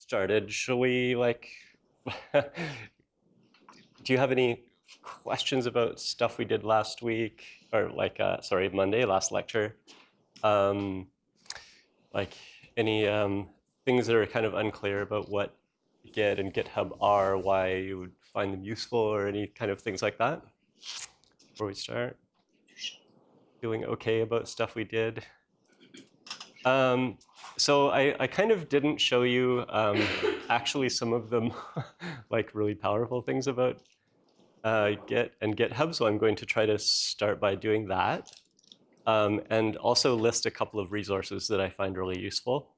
started, shall we do you have any questions about stuff we did last week or sorry, Monday, last lecture? Um, like any things that are kind of unclear about what Git and GitHub are, why you would find them useful, or any kind of things like that before we start? Feeling okay about stuff we did? So I kind of didn't show you actually some of them like really powerful things about Git and GitHub, so I'm going to try to start by doing that. And also list a couple of resources that I find really useful.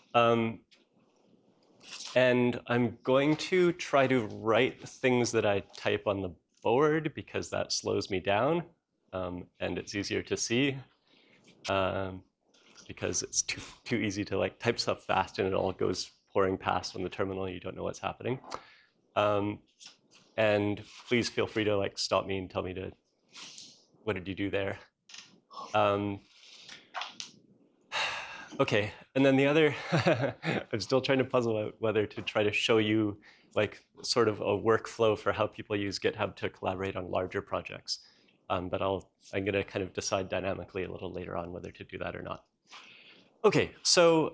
And I'm going to try to write things that I type on the board because that slows me down and it's easier to see because it's too easy to like type stuff fast and it all goes pouring past on the terminal. You don't know what's happening. And please feel free to like stop me and tell me what did you do there? Okay, and then the other, I'm still trying to puzzle out whether to try to show you like sort of a workflow for how people use GitHub to collaborate on larger projects. But I'm gonna kind of decide dynamically a little later on whether to do that or not. Okay, so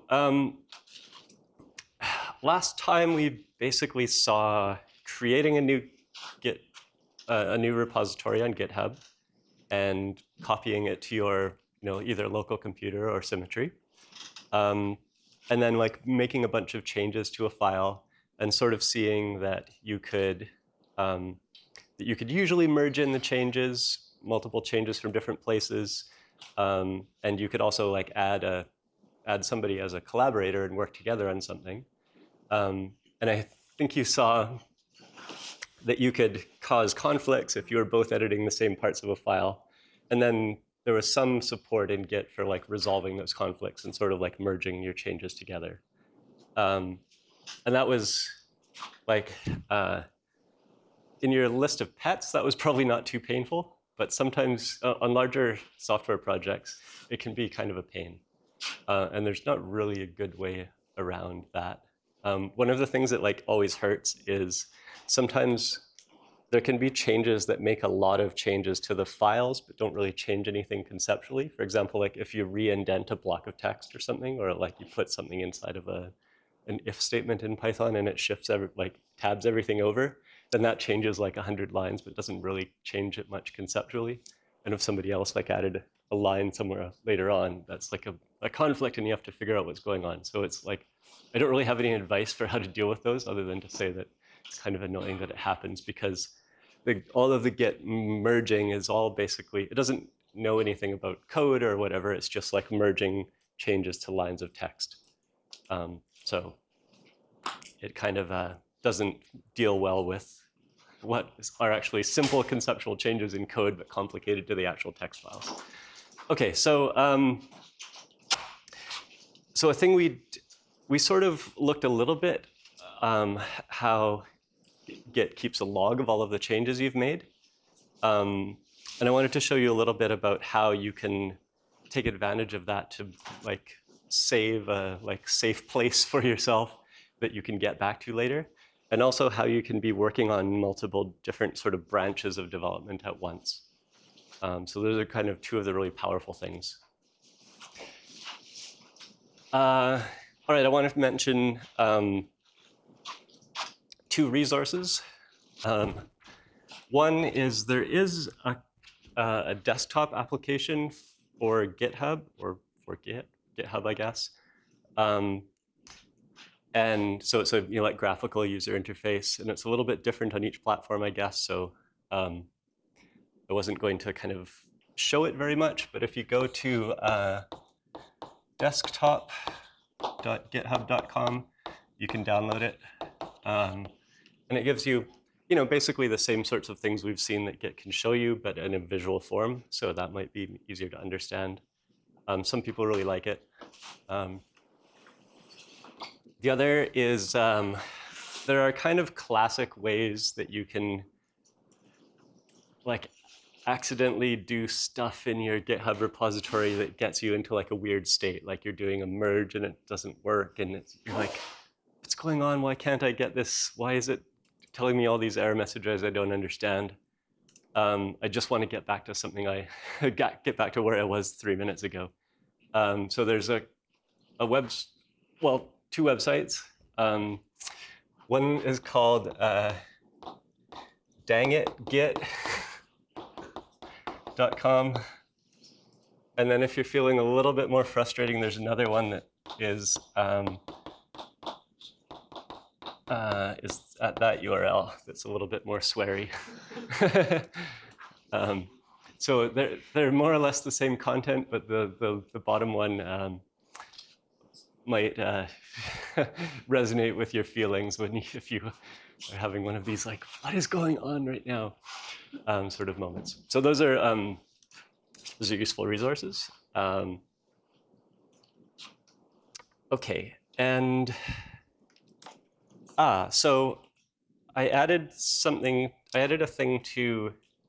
last time we basically saw creating a new repository on GitHub and copying it to your either local computer or Symmetry. And then like making a bunch of changes to a file and sort of seeing that you could usually merge in the changes, multiple changes from different places, and you could also like add somebody as a collaborator and work together on something. And I think you saw that you could cause conflicts if you were both editing the same parts of a file, and then there was some support in Git for like resolving those conflicts and sort of like merging your changes together. And that was like, in your list of pets, that was probably not too painful, but sometimes on larger software projects, it can be kind of a pain. And there's not really a good way around that. One of the things that like always hurts is sometimes there can be changes that make a lot of changes to the files, but don't really change anything conceptually. For example, like if you re-indent a block of text or something, or like you put something inside of an if statement in Python and it shifts tabs everything over, then that changes like 100 lines, but doesn't really change it much conceptually. And if somebody else like added a line somewhere later on, that's like a conflict and you have to figure out what's going on. So it's like, I don't really have any advice for how to deal with those other than to say that it's kind of annoying that it happens because all of the Git merging is all basically, it doesn't know anything about code or whatever. It's just like merging changes to lines of text. So it kind of doesn't deal well with what are actually simple conceptual changes in code, but complicated to the actual text files. Okay, so a thing we sort of looked a little bit how Git keeps a log of all of the changes you've made. And I wanted to show you a little bit about how you can take advantage of that to like save a safe place for yourself that you can get back to later. And also how you can be working on multiple different sort of branches of development at once. So those are kind of two of the really powerful things. All right, I want to mention two resources. One is there is a desktop application for GitHub, or for GitHub, I guess. And so it's a like graphical user interface, and it's a little bit different on each platform, I guess. So I wasn't going to kind of show it very much, but if you go to desktop.github.com, you can download it. And it gives you, basically the same sorts of things we've seen that Git can show you, but in a visual form. So that might be easier to understand. Some people really like it. The other is there are kind of classic ways that you can like accidentally do stuff in your GitHub repository that gets you into like a weird state, like you're doing a merge and it doesn't work, and you're like, what's going on? Why can't I get this? Why is it telling me all these error messages I don't understand? I just want to get back to something get back to where I was 3 minutes ago. So there's two websites. One is called dangitgit.com. And then if you're feeling a little bit more frustrating, there's another one that is at that URL that's a little bit more sweary. So they're more or less the same content, but the bottom one might resonate with your feelings if you are having one of these like, what is going on right now, sort of moments. So those are useful resources. Okay, and so I added a thing to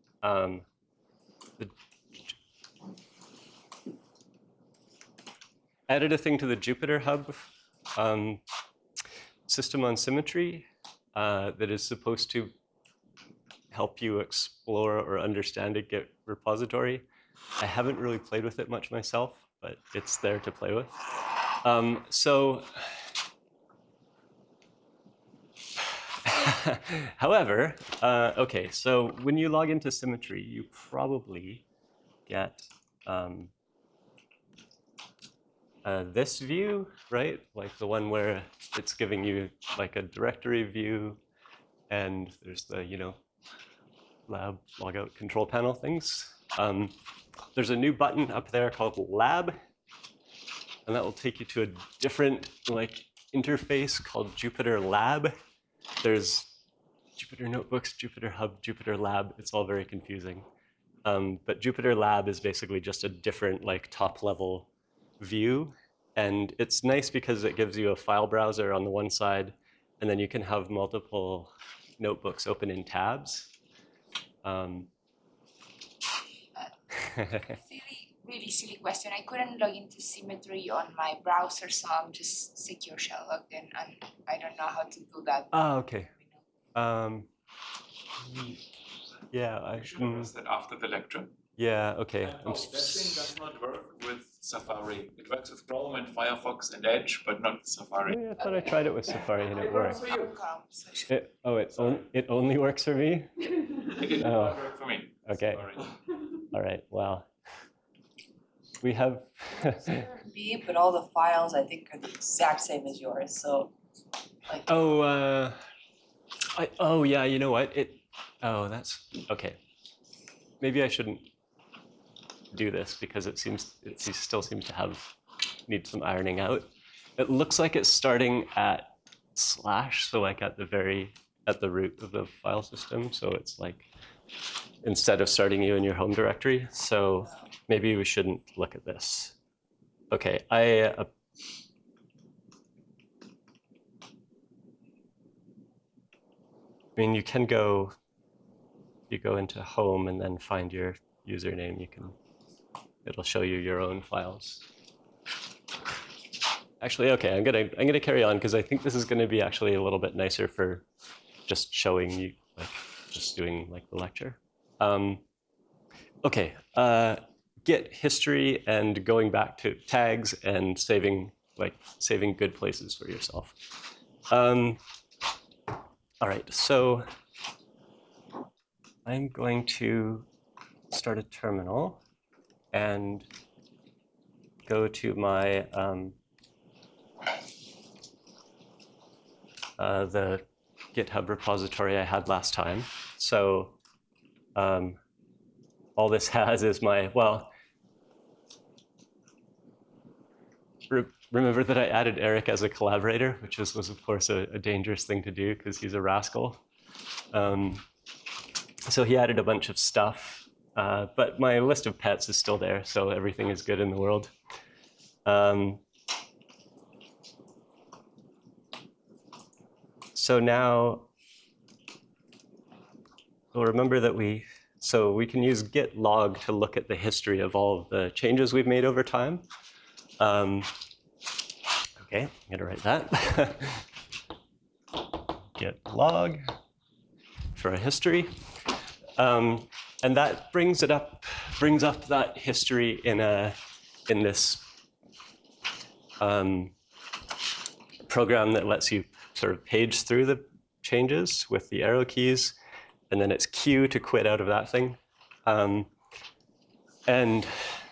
the Jupyter Hub system on symmetry that is supposed to help you explore or understand a Git repository. I haven't really played with it much myself, but it's there to play with. However, okay, so when you log into Symmetry, you probably get this view, right? Like the one where it's giving you like a directory view, and there's the, lab logout control panel things. There's a new button up there called Lab, and that will take you to a different interface called Jupyter Lab. There's Jupyter Notebooks, Jupyter Hub, Jupyter Lab. It's all very confusing. But Jupyter Lab is basically just a different top-level view. And it's nice because it gives you a file browser on the one side, and then you can have multiple notebooks open in tabs. Really silly question. I couldn't log into Symmetry on my browser, so I'm just secure shell logged in, and I don't know how to do that. Ah, okay. Yeah, I should address that after the lecture. Yeah, okay. That thing does not work with Safari. It works with Chrome and Firefox and Edge, but not with Safari. Oh, yeah, I thought I tried it with Safari and it worked. For you. It only works for me? It did not work for me. Okay. Sorry. All right, well. We have... but all the files, I think, are the exact same as yours, so... yeah, you know what? That's... Okay. /Maybe I shouldn't do this because it still seems to need some ironing out. It looks like it's starting at /, so like at the root of the file system. So it's like, instead of starting you in your home directory. So maybe we shouldn't look at this. Okay, I mean, you go into home and then find your username. It'll show you your own files. Actually, okay, I'm gonna carry on because I think this is gonna be actually a little bit nicer for just showing you, just doing the lecture. Okay, Git history and going back to tags and saving good places for yourself. All right, so I'm going to start a terminal and go to my the GitHub repository I had last time. So all this has is remember that I added Eric as a collaborator, which was of course a dangerous thing to do because he's a rascal. So he added a bunch of stuff, but my list of pets is still there, so everything is good in the world. So now, we'll remember that we can use git log to look at the history of all of the changes we've made over time. Okay, I'm gonna write that. git log for a history. And that brings up that history in this program that lets you sort of page through the changes with the arrow keys, and then it's Q to quit out of that thing. And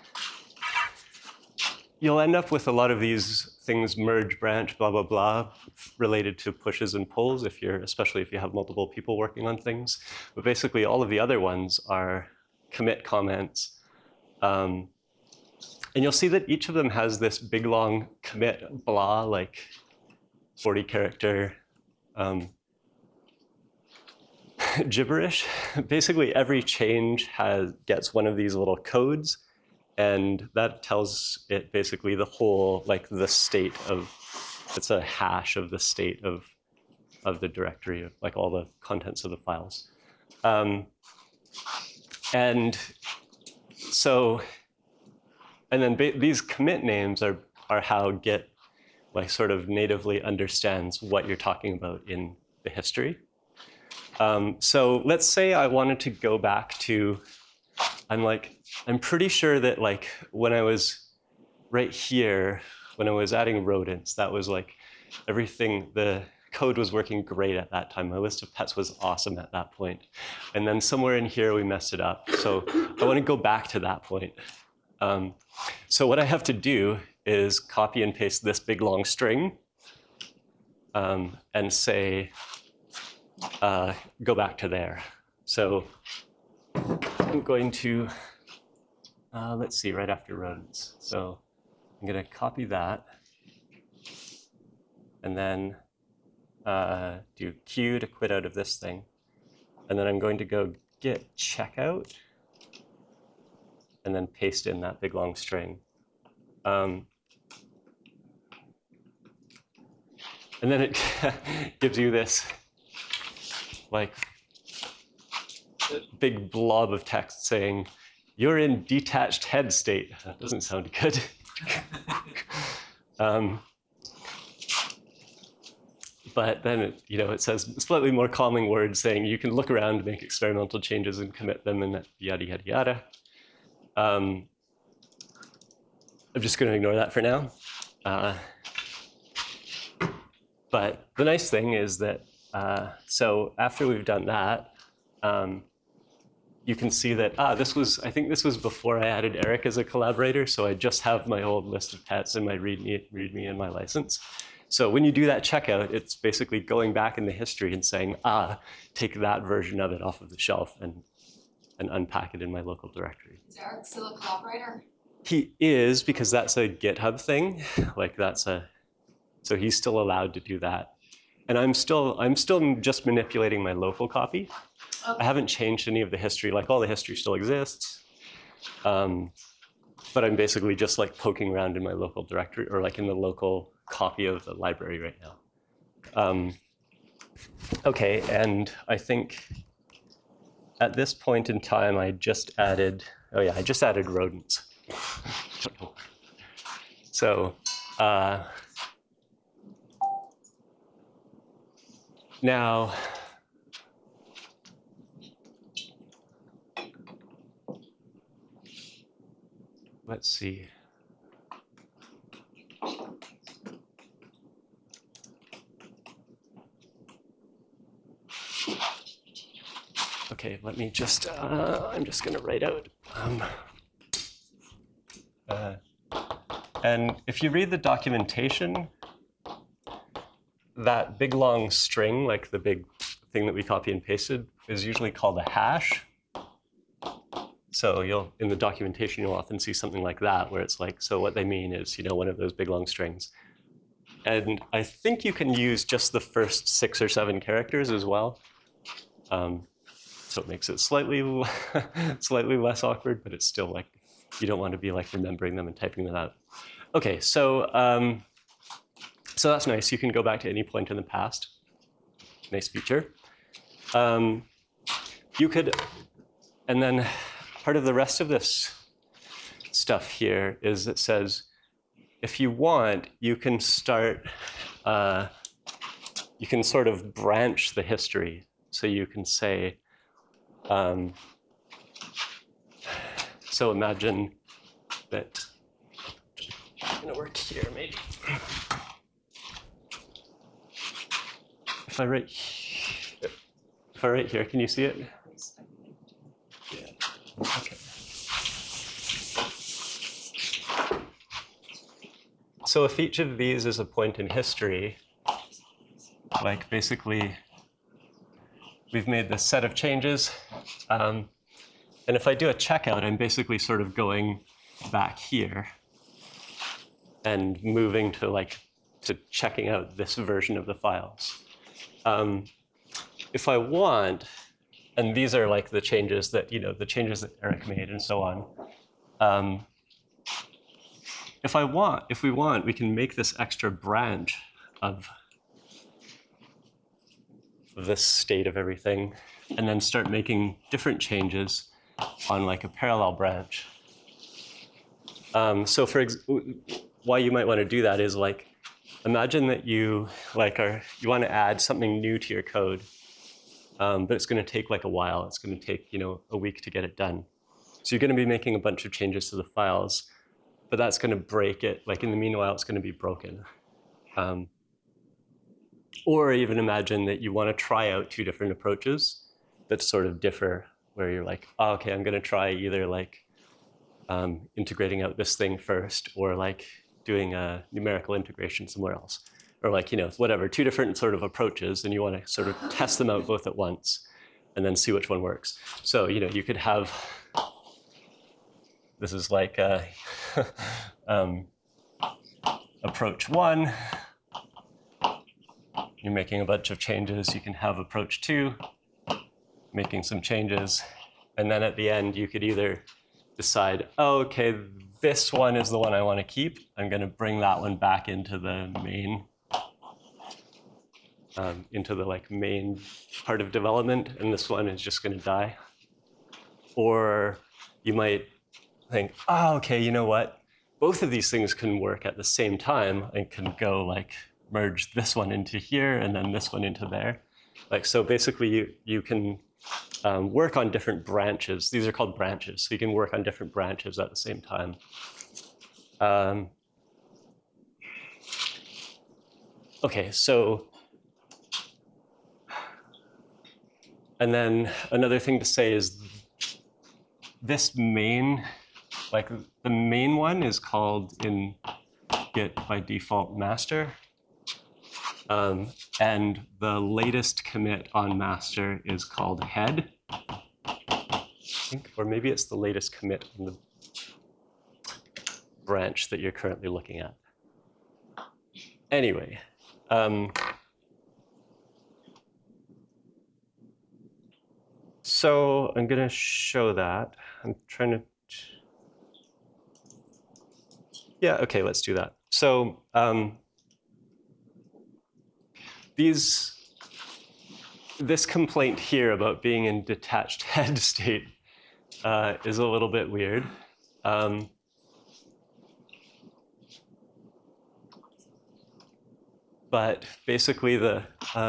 you'll end up with a lot of these things, merge, branch, blah, blah, blah, related to pushes and pulls, especially if you have multiple people working on things. But basically, all of the other ones are commit comments. And you'll see that each of them has this big, long commit blah, like 40 character gibberish. Basically, every change gets one of these little codes, and that tells it basically the whole, like the state of, it's a hash of the state of the directory, of like all the contents of the files. And so, and then these commit names are how Git like sort of natively understands what you're talking about in the history. So let's say I wanted to go back to, I'm pretty sure that like when I was right here, when I was adding rodents, that was like everything, the code was working great at that time. My list of pets was awesome at that point. And then somewhere in here, we messed it up. So I want to go back to that point. So what I have to do is copy and paste this big long string and say, go back to there. So I'm going to, let's see, right after rodents. So I'm going to copy that and then do Q to quit out of this thing. And then I'm going to go git checkout and then paste in that big long string. And then it gives you this like big blob of text saying, you're in detached head state. That doesn't sound good. But then it says slightly more calming words saying you can look around, make experimental changes and commit them and yada, yada, yada. I'm just going to ignore that for now. But the nice thing is that, so after we've done that, you can see that, I think this was before I added Eric as a collaborator, so I just have my old list of pets and my README and my license. So when you do that checkout, it's basically going back in the history and saying, take that version of it off of the shelf and unpack it in my local directory. Is Eric still a collaborator? He is, because that's a GitHub thing. Like so he's still allowed to do that. And I'm still just manipulating my local copy. Okay. I haven't changed any of the history. Like all the history still exists. But I'm basically just like poking around in my local directory or like in the local copy of the library right now. Okay, and I think at this point in time, I just added rodents. So now, let's see. Okay, let me just, I'm just going to write out. And if you read the documentation, that big long string, like the big thing that we copy and pasted, is usually called a hash. So in the documentation, you'll often see something like that, where it's like, so what they mean is, one of those big long strings. And I think you can use just the first 6 or 7 characters as well. So it makes it slightly less awkward, but it's still like, you don't want to be like remembering them and typing them out. Okay, so that's nice. You can go back to any point in the past. Nice feature. You could, and then part of the rest of this stuff here is it says, if you want, you can start you can sort of branch the history. So you can say, so imagine that, I'm gonna work here maybe. If I write here, can you see it? Yeah. Okay. So if each of these is a point in history, like basically we've made this set of changes, and if I do a checkout, I'm basically sort of going back here and moving to checking out this version of the files. If I want, and these are like the changes that, the changes that Eric made and so on. If we want, we can make this extra branch of this state of everything, and then start making different changes on like a parallel branch. So why you might want to do that is like, imagine that you want to add something new to your code, but it's going to take like a while. It's going to take a week to get it done. So you're going to be making a bunch of changes to the files, but that's going to break it. Like in the meanwhile, it's going to be broken. Or even imagine that you want to try out two different approaches that sort of differ, where you're like, oh, okay, I'm going to try either like integrating out this thing first, or like doing a numerical integration somewhere else, or like, whatever, two different sort of approaches, and you want to sort of test them out both at once and then see which one works. So, you could have, this is like approach one. You're making a bunch of changes. You can have approach two, making some changes. And then at the end, you could either decide, oh, okay, this one is the one I want to keep. I'm going to bring that one back into the main, into the main part of development, and this one is just going to die. Or you might think, oh, okay, you know what? Both of these things can work at the same time and can go merge this one into here and then this one into there. So basically you can work on different branches. These are called branches. So you can work on different branches at the same time. Okay, so, and then another thing to say is this main, the main one is called in Git by default master. And the latest commit on master is called head, I think, or maybe it's the latest commit on the branch that you're currently looking at. Anyway, so I'm going to show that. I'm trying to, yeah, okay, let's do that. So this complaint here about being in detached head state is a little bit weird. But basically they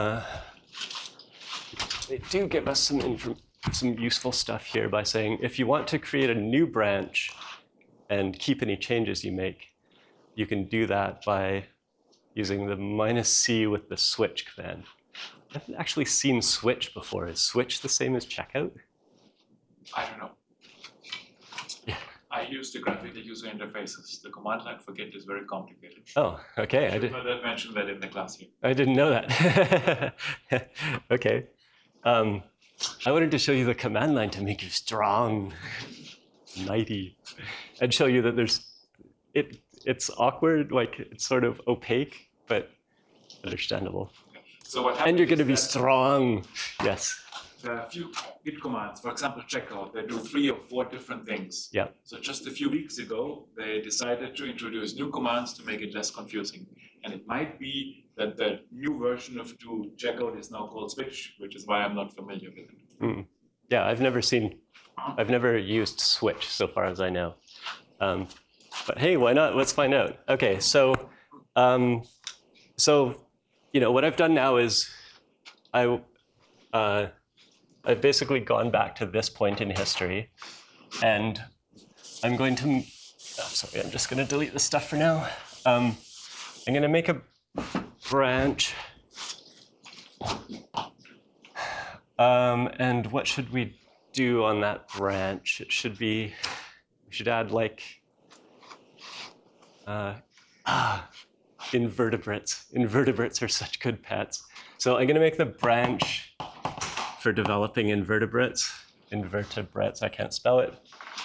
do give us some useful stuff here by saying, if you want to create a new branch and keep any changes you make, you can do that by using the -C with the switch command. I haven't actually seen switch before. Is switch the same as checkout? I don't know. Yeah. I use the graphical user interfaces. The command line for Git is very complicated. Oh, okay. I should have mentioned that in the class here. I didn't know that. Okay. I wanted to show you the command line to make you strong, mighty, and show you that it's awkward, it's sort of opaque, but understandable. So what happens? And you're going to be strong. Yes. There are a few Git commands, for example, checkout, they do 3 or 4 different things. Yeah. So just a few weeks ago, they decided to introduce new commands to make it less confusing. And it might be that the new version of do checkout is now called switch, which is why I'm not familiar with it. Mm. Yeah, I've never used switch so far as I know. But hey, why not? Let's find out. Okay, so what I've done now is I've basically gone back to this point in history, and I'm going to, sorry, I'm just going to delete this stuff for now. I'm going to make a branch. And what should we do on that branch? It should be, we should add like, invertebrates. Invertebrates are such good pets. So I'm going to make the branch for developing invertebrates. Invertebrates, I can't spell it.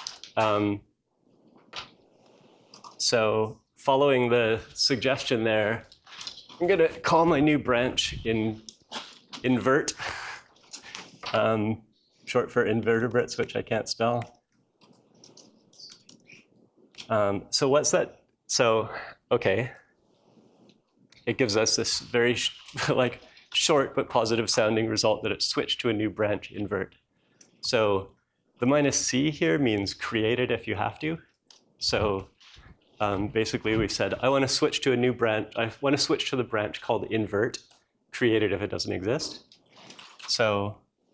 So following the suggestion there, I'm going to call my new branch invert, short for invertebrates, which I can't spell. So what's that? So, okay. It gives us this very short but positive sounding result that it's switched to a new branch invert. So the -c here means create it if you have to. So basically we said, I want to switch to a new branch. I want to switch to the branch called invert, create it if it doesn't exist. So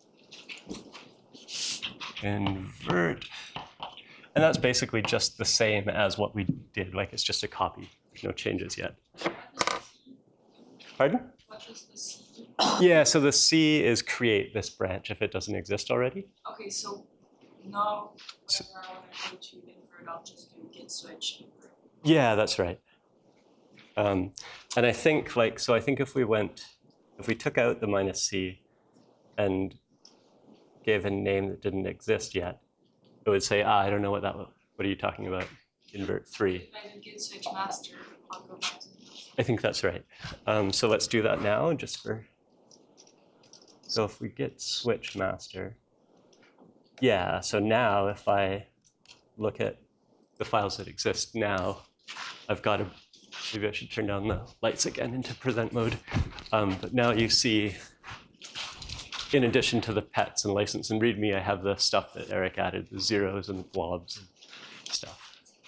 invert, and that's basically just the same as what we did, like it's just a copy. There's no changes yet. Pardon? What is the C? Yeah, so the C is create this branch if it doesn't exist already. Okay, so now whenever I want to go to invert, I'll just do git switch invert. Yeah, that's right. And I think I think if we took out the -c and gave a name that didn't exist yet, it would say, I don't know what what are you talking about? Invert 3. If I do git switch master, I'll go back to the I think that's right. So let's do that now, just for. So if we git switch master, yeah. So now if I look at the files that exist now, I've got a. Maybe I should turn down the lights again into present mode. But now you see, in addition to the pets and license and README, I have the stuff that Eric added, the zeros and the blobs and stuff.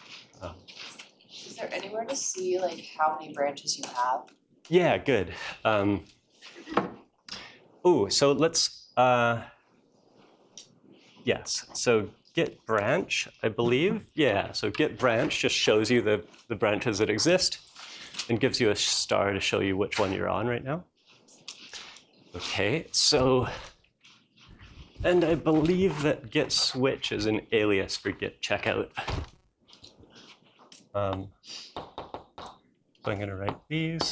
Is there anywhere to see like how many branches you have? Yeah, good. So let's, yes. So git branch, I believe. Yeah, so git branch just shows you the branches that exist and gives you a star to show you which one you're on right now. Okay, so, and I believe that git switch is an alias for git checkout. So I'm going to write these.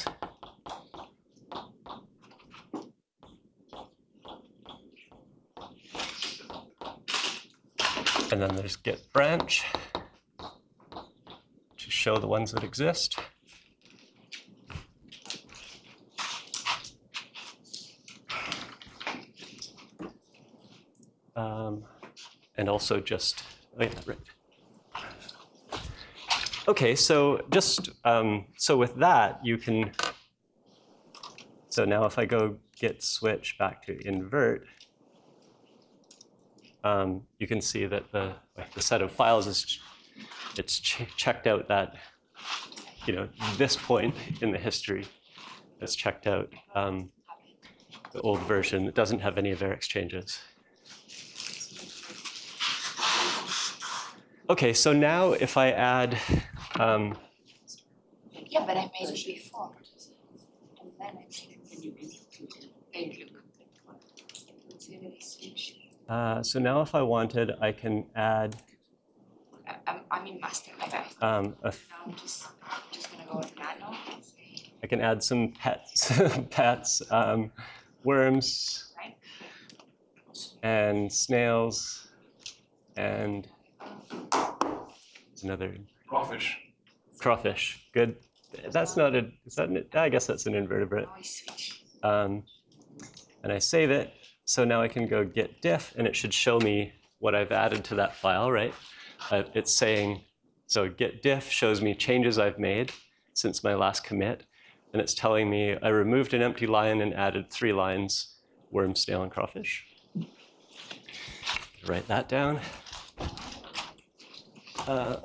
And then there's git branch to show the ones that exist. And also just, oh yeah, right. Okay, so just, so with that, you can, so now if I go git switch back to invert, you can see that the set of files is, it's checked out that, this point in the history is checked out the old version. It doesn't have any of Eric's changes. Okay, so now if I add, Yeah, but I made it before. And then I think thank you. Let's see if it switch. so now if I wanted, I can add I'm in master, my bad. a Now I'm just gonna go with nano and say, I can add some pets, worms, right? and snails, and another crawfish. Good. That's not a. Is that? I guess that's an invertebrate. Now I switch. And I save it. So now I can go git diff, and it should show me what I've added to that file, right? It's saying, so git diff shows me changes I've made since my last commit, and it's telling me I removed an empty line and added 3 lines, worm, snail, and crawfish. Write that down.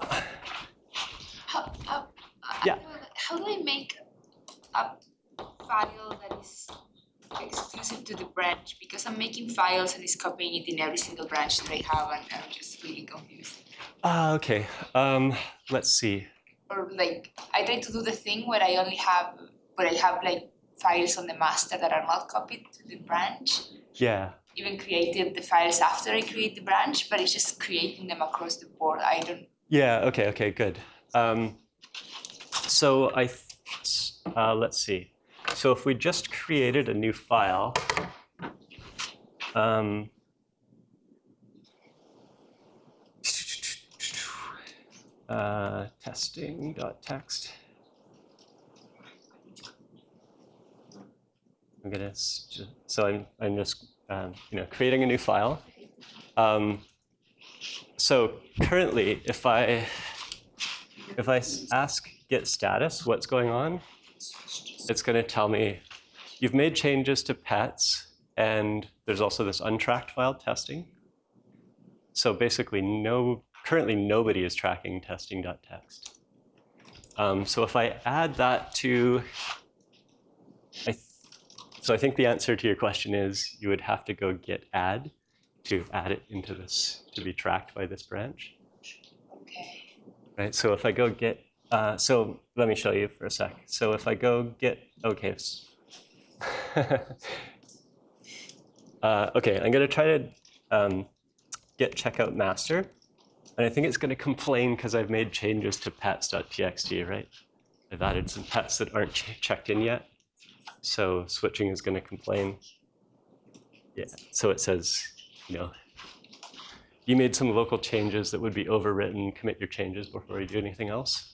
How Yeah. how do I make a file that is exclusive to the branch? Because I'm making files and it's copying it in every single branch that I have, and I'm just really confused. Okay. Let's see. Or like, I try to do the thing where I have like files on the master that are not copied to the branch. Yeah. Even created the files after I create the branch, but it's just creating them across the board. I don't. Yeah. Okay. Good. So let's see. So if we just created a new file, testing.txt. I'm just creating a new file. So currently, if I ask get status, what's going on, it's going to tell me you've made changes to pets, and there's also this untracked file testing. So basically, currently nobody is tracking testing.txt. So if I add that to, so I think the answer to your question is you would have to go git add to add it into this to be tracked by this branch. Okay. Right. So if I go git, so let me show you for a sec. So if I go git, okay. Okay, I'm going to try to git checkout master. And I think it's going to complain because I've made changes to pets.txt, right? I've added some pets that aren't checked in yet. So switching is going to complain. Yeah, so it says, you made some local changes that would be overwritten. Commit your changes before you do anything else.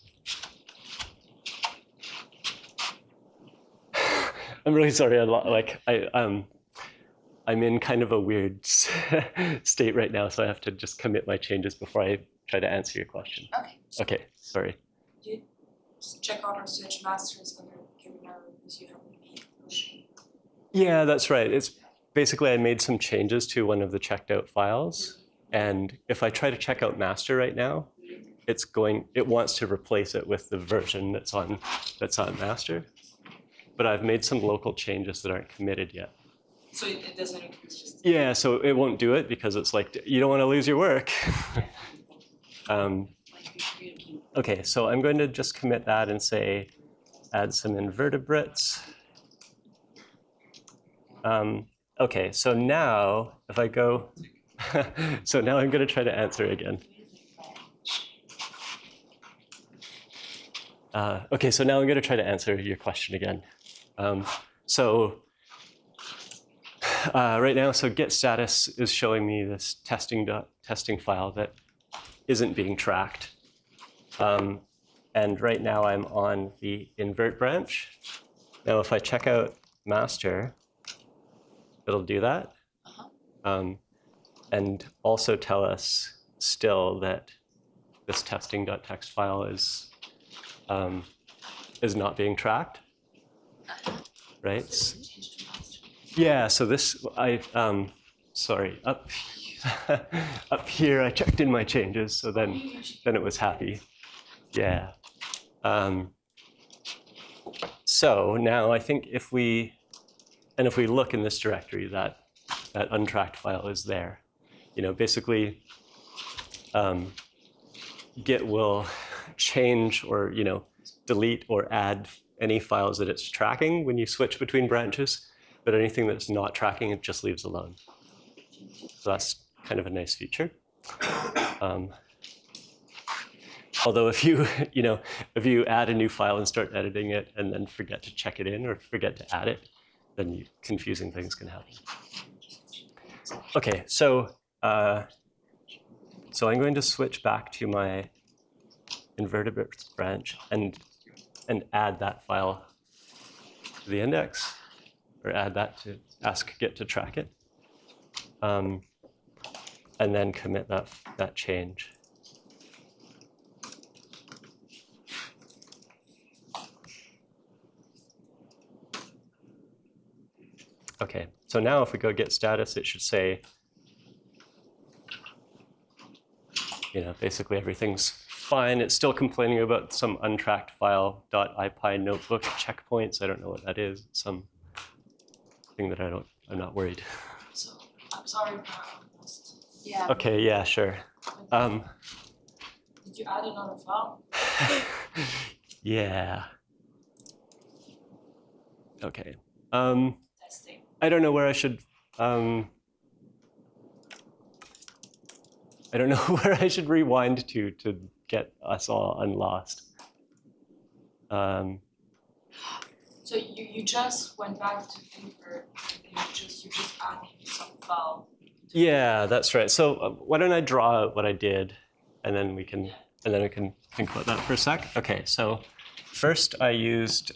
I'm really sorry. I'm in kind of a weird state right now, so I have to just commit my changes before I try to answer your question. Okay. Okay, sorry. You check out our switch master is going to give an error because you haven't made pushing. Yeah, that's right. It's basically I made some changes to one of the checked out files, and if I try to check out master right now, it wants to replace it with the version that's on master, but I've made some local changes that aren't committed yet. So it doesn't, it's just. Yeah, so it won't do it because it's like, you don't want to lose your work. Okay, so I'm going to just commit that and say, add some invertebrates. Okay, so now if I go, so now I'm going to try to answer again. Okay, so now I'm going to try to answer your question again. Right now, so get status is showing me this testing file that isn't being tracked. And right now I'm on the invert branch. Now if I check out master, it'll do that. And also tell us still that this testing.txt file is not being tracked, right? Yeah, so this, sorry, up here I checked in my changes, so then it was happy. Yeah. So now I think if we look in this directory, that untracked file is there. Basically, Git will change or delete or add any files that it's tracking when you switch between branches. But anything that's not tracking, it just leaves alone. So that's kind of a nice feature. Although if you add a new file and start editing it and then forget to check it in or forget to add it, then confusing things can happen. Okay, so I'm going to switch back to my invertebrates branch and add that file to the index. Or add that to ask Git to track it, and then commit that change. Okay, so now if we go get status, it should say, basically everything's fine. It's still complaining about some untracked file .ipy notebook checkpoints. I don't know what that is. It's some thing that I'm not worried. So I'm sorry, but I missed. Yeah. Okay, yeah, sure. Did you add another file? Yeah. Okay. Testing. I don't know where I should. I don't know where I should rewind to get us all unlost. So you just went back to invert and you just added some file. Yeah, that's right. So why don't I draw out what I did, and then we can think about that for a sec. Okay, so first I used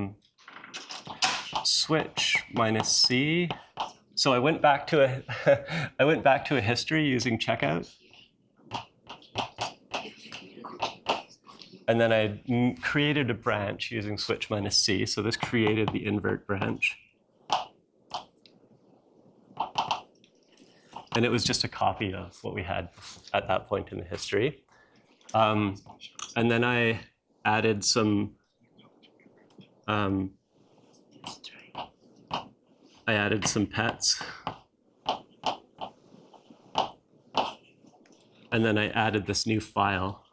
switch -c. So I went back to a history using checkout, and then I created a branch using switch -c. So this created the invert branch. And it was just a copy of what we had at that point in the history. And then I added some pets. And then I added this new file.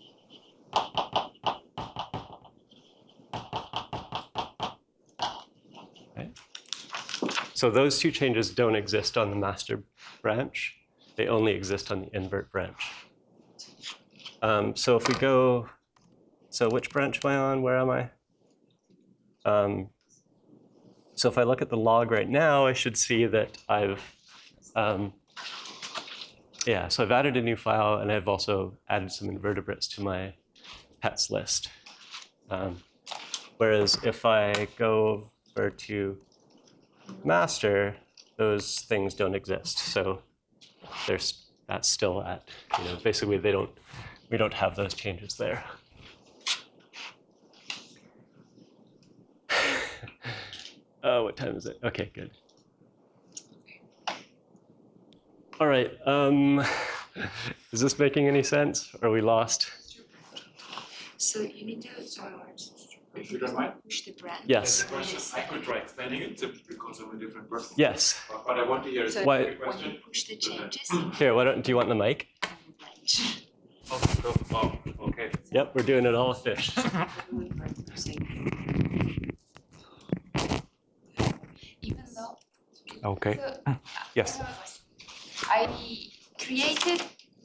Okay. So those two changes don't exist on the master branch. They only exist on the invert branch. So if we go, so which branch am I on? Where am I? So if I look at the log right now, I should see that I've, so I've added a new file, and I've also added some invertebrates to my pets list. Whereas if I go over to master, those things don't exist. So that's still at, basically we don't have those changes there. Oh, what time is it? Okay, good. All right. Is this making any sense? Are we lost? So you need to If you don't mind. push the branch. Yes. I could try explaining it simply because I'm a different person. Yes. But I want to hear So a Why- when question. you push the changes, Here, do you want the mic? Oh, okay. Yep, we're doing it all with fish. even though. Okay. So, Yes. I created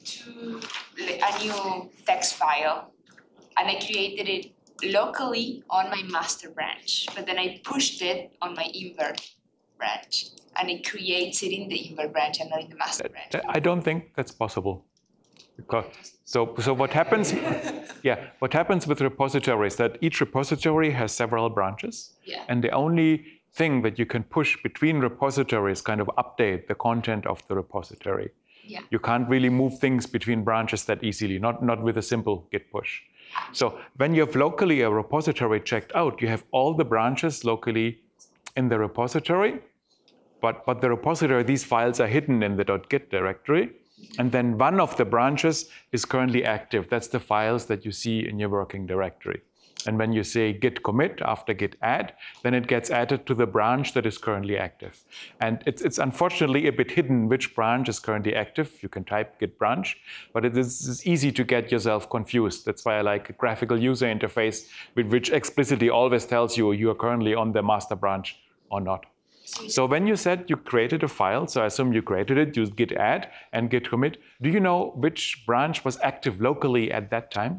a new text file, and I created it locally on my master branch, but then I pushed it on my invert branch, and it creates it in the invert branch and not in the master branch. I don't think that's possible. Because, so what happens? What happens with repositories is that each repository has several branches, Yeah. and the only thing that you can push between repositories kind of update the content of the repository. Yeah. You can't really move things between branches that easily, not with a simple git push. So when you have locally a repository checked out, you have all the branches locally in the repository, but the repository, these files are hidden in the .git directory, and then one of the branches is currently active. That's the files that you see in your working directory. And when you say git commit after git add, then it gets added to the branch that is currently active. And it's unfortunately a bit hidden which branch is currently active. You can type git branch, but it is easy to get yourself confused. That's why I like a graphical user interface, which explicitly always tells you are currently on the master branch or not. So when you said you created a file, so I assume you created it, used git add and git commit. Do you know which branch was active locally at that time?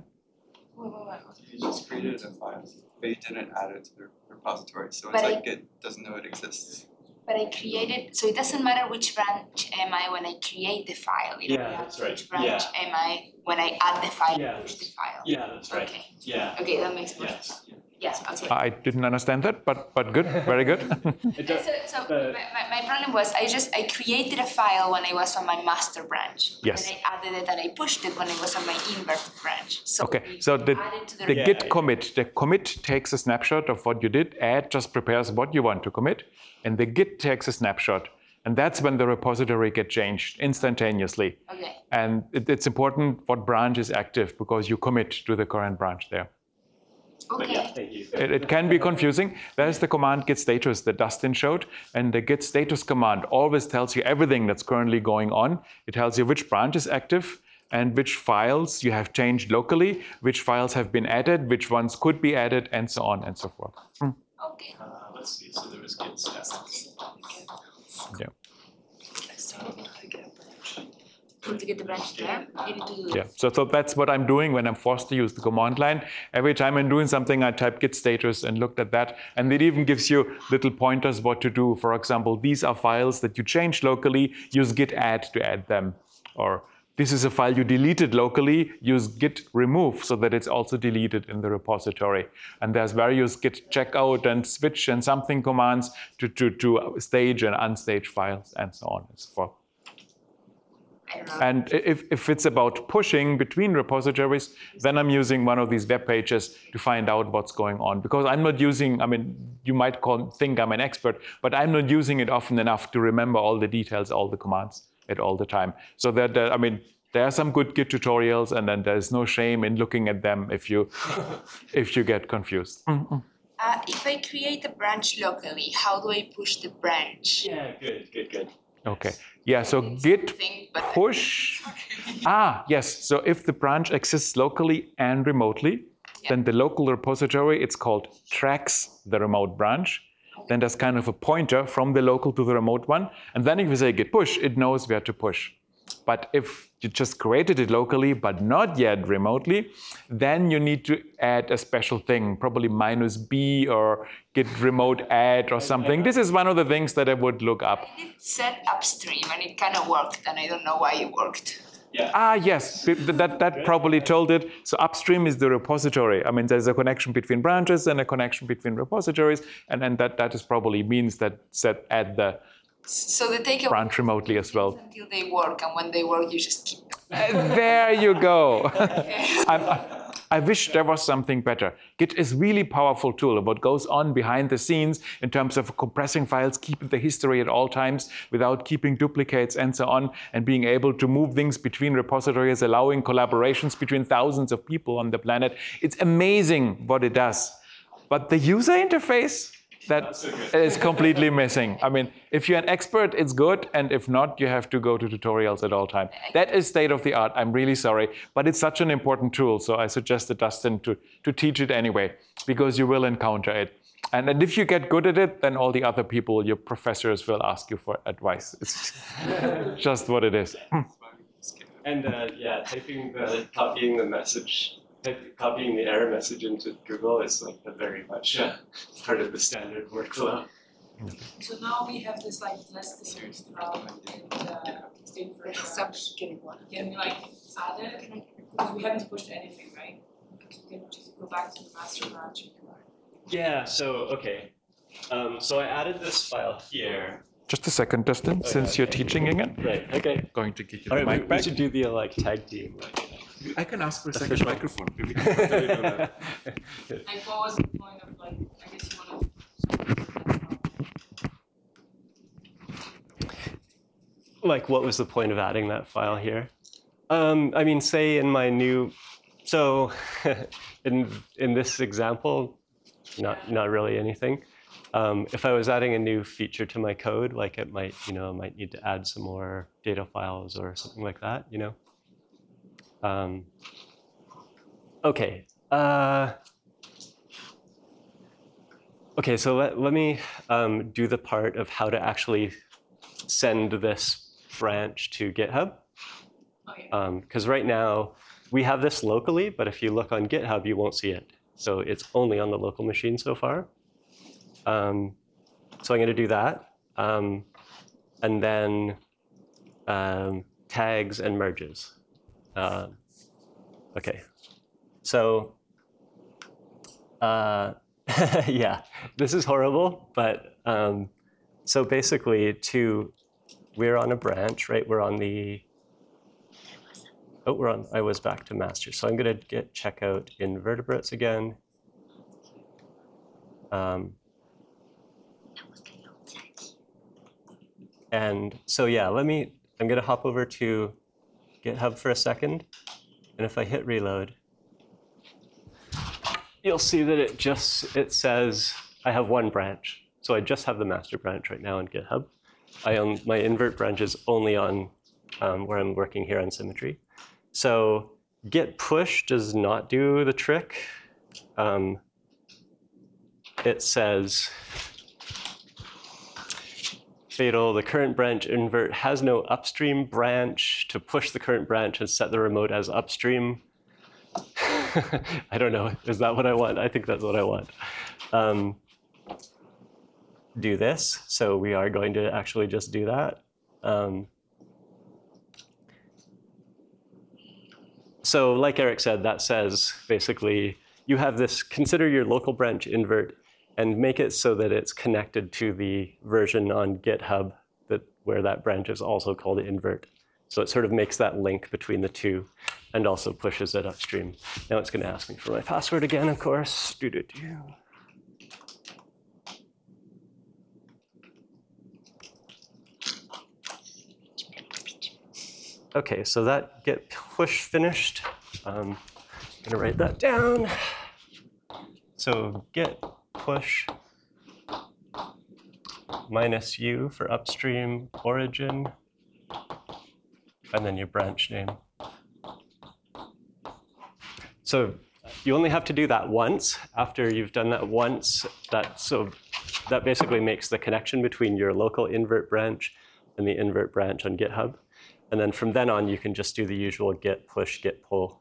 You just created a file, but you didn't add it to the repository, so But it's like it doesn't know it exists. But I created, so it doesn't matter which branch am I when I create the file. It Yeah, only that's matters right. Which branch am I when I add the file, Yeah. push the file. Yeah, that's right. Okay. Yeah. Okay, that makes more sense. Yes. Yes, okay. I didn't understand that, but good, very good. It does, So my problem was I created a file when I was on my master branch. Yes. And I added it and I pushed it when I was on my invert branch. So Okay, we so the added to the Yeah. git commit, the commit takes a snapshot of what you did, add just prepares what you want to commit, and the git takes a snapshot And that's when the repository gets changed instantaneously. Okay. And it's important what branch is active because you commit to the current branch there. But yeah, Okay. thank you. It can be confusing. There's the command git status that Dustin showed, and the git status command always tells you everything that's currently going on. It tells you which branch is active and which files you have changed locally, which files have been added, which ones could be added, and so on and so forth. Okay. Let's see, so there is git status. Yeah. I still don't know how to get a branch. To get the branch there, you need to do Yeah, so that's what I'm doing when I'm forced to use the command line. Every time I'm doing something, I type git status and looked at that. And it even gives you little pointers what to do. For example, these are files that you changed locally, use git add to add them. Or this is a file you deleted locally, use git remove so that it's also deleted in the repository. And there's various git checkout and switch and something commands to stage and unstage files and so on and so forth. I don't know. And if it's about pushing between repositories, then I'm using one of these web pages to find out what's going on. Because I'm not using, I mean, you might think I'm an expert, but I'm not using it often enough to remember all the details, all the commands at all the time. So I mean, there are some good Git tutorials, and then there's no shame in looking at them if you get confused. If I create a branch locally, how do I push the branch? Yeah, good. Okay. Yeah, so git Thing, but push. Yes. So if the branch exists locally and remotely, then the local repository, it's called tracks the remote branch. Then there's kind of a pointer from the local to the remote one. And then if you say git push, it knows where to push. But if you just created it locally, but not yet remotely, then you need to add a special thing, probably -b or git remote add or something. This is one of the things that I would look up. I did set upstream and it kind of worked, and I don't know why it worked. Yes, that probably told it. So upstream is the repository. I mean, there's a connection between branches and a connection between repositories, and that is probably means that add the So they take a branch remotely as well. until they work, and when they work, you just keep them. There you go. I wish there was something better. Git is really powerful tool of what goes on behind the scenes in terms of compressing files, keeping the history at all times without keeping duplicates and so on, and being able to move things between repositories, allowing collaborations between thousands of people on the planet. It's amazing what it does. But the user interface, that is completely missing. I mean, if you're an expert, it's good, and if not, you have to go to tutorials at all time. That is state of the art. I'm really sorry, but it's such an important tool, so I suggested Dustin to teach it anyway, because you will encounter it. And if you get good at it, then all the other people, your professors, will ask you for advice. It's just what it is. And copying the message. Copying the error message into Google is like very much part of the standard workflow. So now we have this like nesting in the state version. Can we like add it? Because we haven't pushed anything, right? You can just go back to the master branch. Yeah. So okay. So I added this file here. Just a second, Dustin, since you're teaching again. Right. Okay. Going to get you All the right. mic We back. should do the tag team. I can ask for a second Official. microphone. Like what was the point of like, I guess you want to. Like, what was the point of adding that file here? I mean, say in my new, so in this example, not really anything. If I was adding a new feature to my code, like it might need to add some more data files or something like that, Okay. Okay, so let me do the part of how to actually send this branch to GitHub. Okay. Because right now, we have this locally, but if you look on GitHub, you won't see it. So it's only on the local machine so far. So I'm going to do that. And then tags and merges. Okay. So yeah, this is horrible, but so basically we're on a branch, right? We're on the, I was back to master. So I'm gonna get checkout invertebrates again. And so yeah, I'm gonna hop over to GitHub for a second. And if I hit reload, you'll see that it says I have one branch. So I just have the master branch right now on GitHub. My invert branch is only on where I'm working here on Symmetry. So git push does not do the trick. It says, fatal, the current branch invert has no upstream branch. To push the current branch and set the remote as upstream. I don't know, is that what I want? I think that's what I want. Do this, so we are going to actually just do that. So like Eric said, that says basically you have this, consider your local branch invert and make it so that it's connected to the version on GitHub where that branch is also called invert. So it sort of makes that link between the two and also pushes it upstream. Now it's going to ask me for my password again, of course. Okay, so that git push finished. I'm going to write that down. So git push -u for upstream origin, and then your branch name. So you only have to do that once. After you've done that once, that basically makes the connection between your local invert branch and the invert branch on GitHub. And then from then on, you can just do the usual git push, git pull.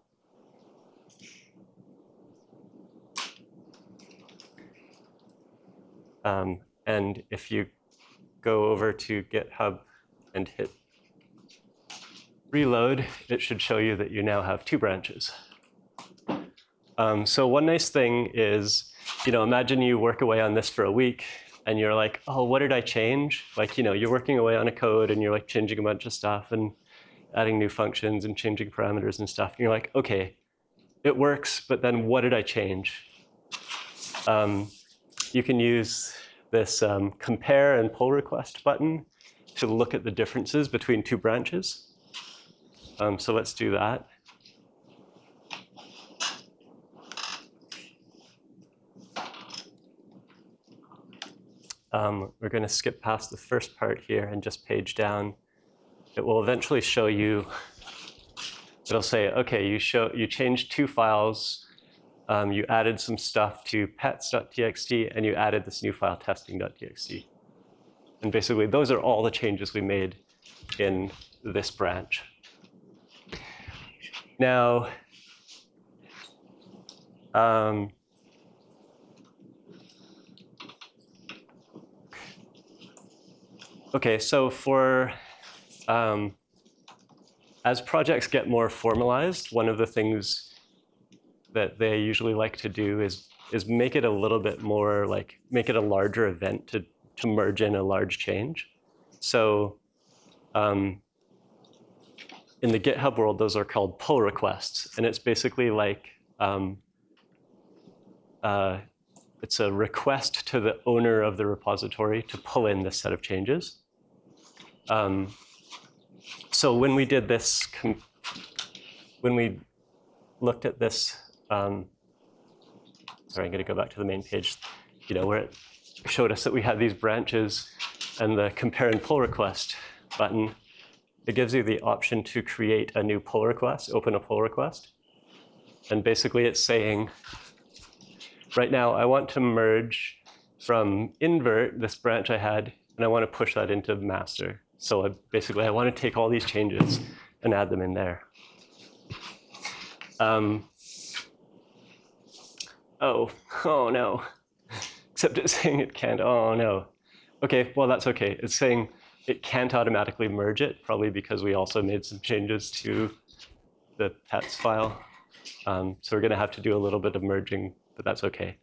And if you go over to GitHub and hit reload, it should show you that you now have 2 branches. So one nice thing is, imagine you work away on this for a week and you're like, oh, what did I change? Like, you're working away on a code and you're like changing a bunch of stuff and adding new functions and changing parameters and stuff. And you're like, okay, it works, but then what did I change? You can use this compare and pull request button to look at the differences between 2 branches. So let's do that. We're going to skip past the first part here and just page down. It will eventually show you, it'll say, okay, you changed 2 files, you added some stuff to pets.txt, and you added this new file testing.txt. And basically, those are all the changes we made in this branch. Now, okay, so for as projects get more formalized, one of the things that they usually like to do is make it a little bit more like, make it a larger event to merge in a large change. So in the GitHub world, those are called pull requests. And it's basically like, it's a request to the owner of the repository to pull in this set of changes. So when we did this, when we looked at this, sorry, I'm going to go back to the main page, where it showed us that we had these branches and the compare and pull request button. It gives you the option to create a new pull request, open a pull request. And basically it's saying, right now I want to merge from invert, this branch I had, and I want to push that into master. So basically I want to take all these changes and add them in there. Oh no. Except it's saying it can't, oh no. Okay, well that's okay. It's saying it can't automatically merge it, probably because we also made some changes to the pets file. So we're going to have to do a little bit of merging, but that's okay.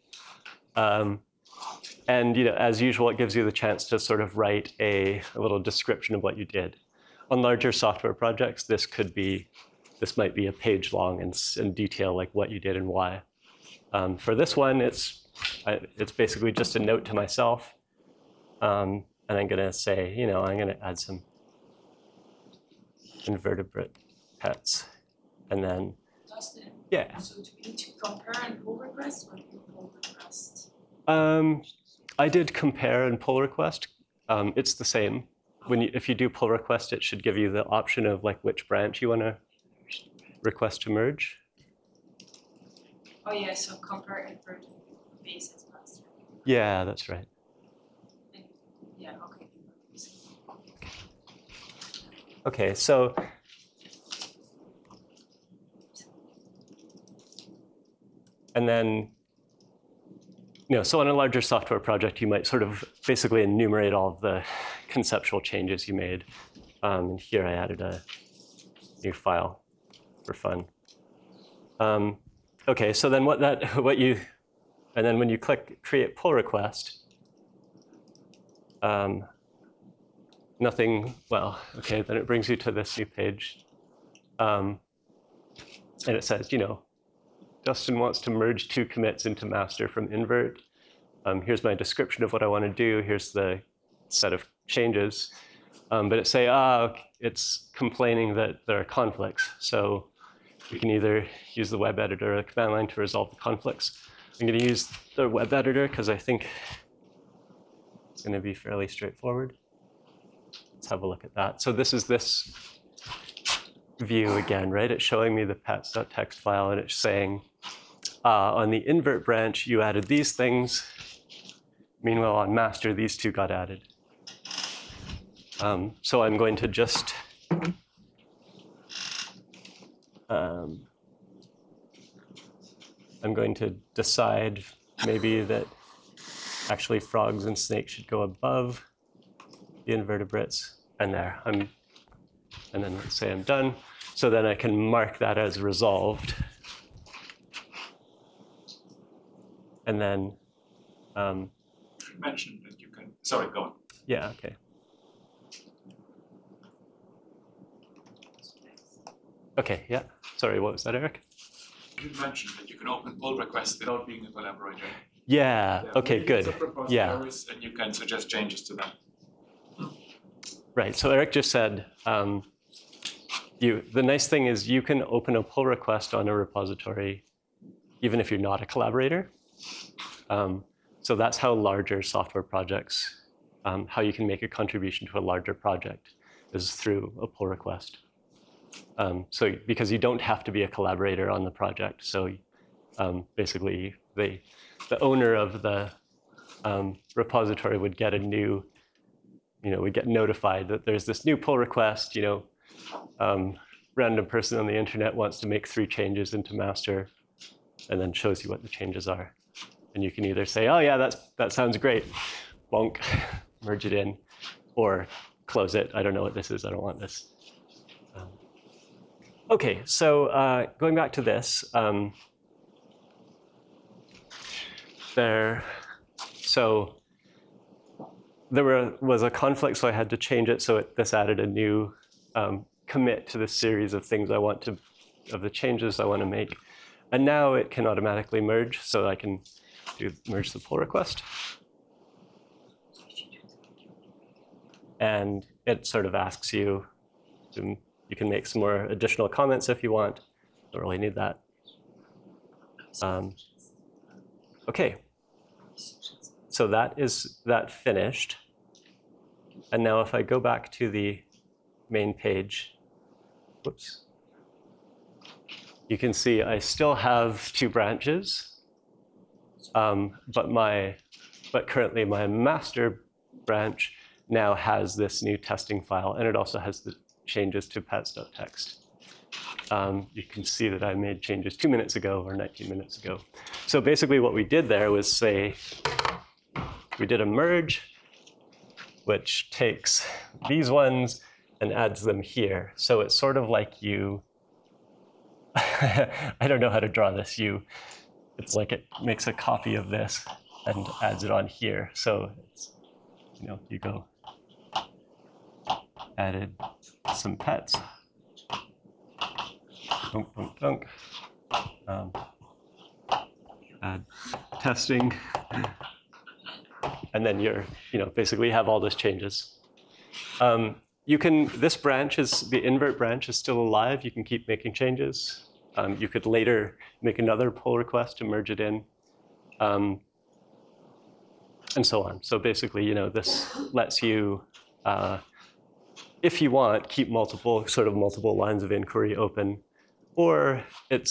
And as usual, it gives you the chance to sort of write a little description of what you did. On larger software projects, this might be a page long and detail like what you did and why. For this one, it's basically just a note to myself. And I'm gonna say, I'm gonna add some invertebrate pets. And then, Dustin, yeah. so do we need to compare and pull request or do pull request? I did compare and pull request. It's the same. If you do pull request, it should give you the option of like which branch you want to request to merge. Oh yeah, so compare invert base as master. Yeah, that's right. Yeah, okay. Okay, so and then, so on a larger software project, you might sort of basically enumerate all of the conceptual changes you made. And here I added a new file for fun. Okay, so then and then when you click create pull request, nothing, well, okay, then it brings you to this new page. And it says, Dustin wants to merge 2 commits into master from invert. Here's my description of what I want to do. Here's the set of changes. But it say, it's complaining that there are conflicts. So you can either use the web editor or the command line to resolve the conflicts. I'm going to use the web editor because I think it's going to be fairly straightforward. Let's have a look at that. So this is this view again, right? It's showing me the pets.txt file, and it's saying, on the invert branch, you added these things. Meanwhile, on master, these 2 got added. So I'm going to just I'm going to decide maybe that actually frogs and snakes should go above the invertebrates, and there. And then let's say I'm done. So then I can mark that as resolved. And then Mention that you can, sorry, go on. yeah, okay. Okay, yeah. Sorry, what was that, Eric? You mentioned that you can open pull requests without being a collaborator. Yeah, okay, good. Yeah. And you can suggest changes to them. Right, so Eric just said, the nice thing is you can open a pull request on a repository even if you're not a collaborator. So that's how larger software projects, how you can make a contribution to a larger project is through a pull request. So because you don't have to be a collaborator on the project. So basically the owner of the repository would get would get notified that there's this new pull request, random person on the internet wants to make 3 changes into master, and then shows you what the changes are. And you can either say, oh yeah, that sounds great, bonk, merge it in, or close it. I don't know what this is, I don't want this. Okay, so going back to this, there was a conflict, so I had to change it. So this added a new commit to the series of things of the changes I want to make. And now it can automatically merge, so I can merge the pull request. And it sort of asks you, you can make some more additional comments if you want. Don't really need that. Okay. So that finished. And now if I go back to the main page, whoops, you can see I still have 2 branches, but currently my master branch now has this new testing file, and it also has the changes to pets.txt. You can see that I made changes 2 minutes ago or 19 minutes ago. So basically what we did there was say, we did a merge, which takes these ones and adds them here. So it's sort of like I don't know how to draw this. It's like it makes a copy of this and adds it on here. So it's, you go, added some pets. Dunk, dunk, dunk. Add testing. and then you're, basically have all those changes. This branch the invert branch is still alive. You can keep making changes. You could later make another pull request to merge it in, and so on. So basically, this lets you, if you want, keep multiple lines of inquiry open, or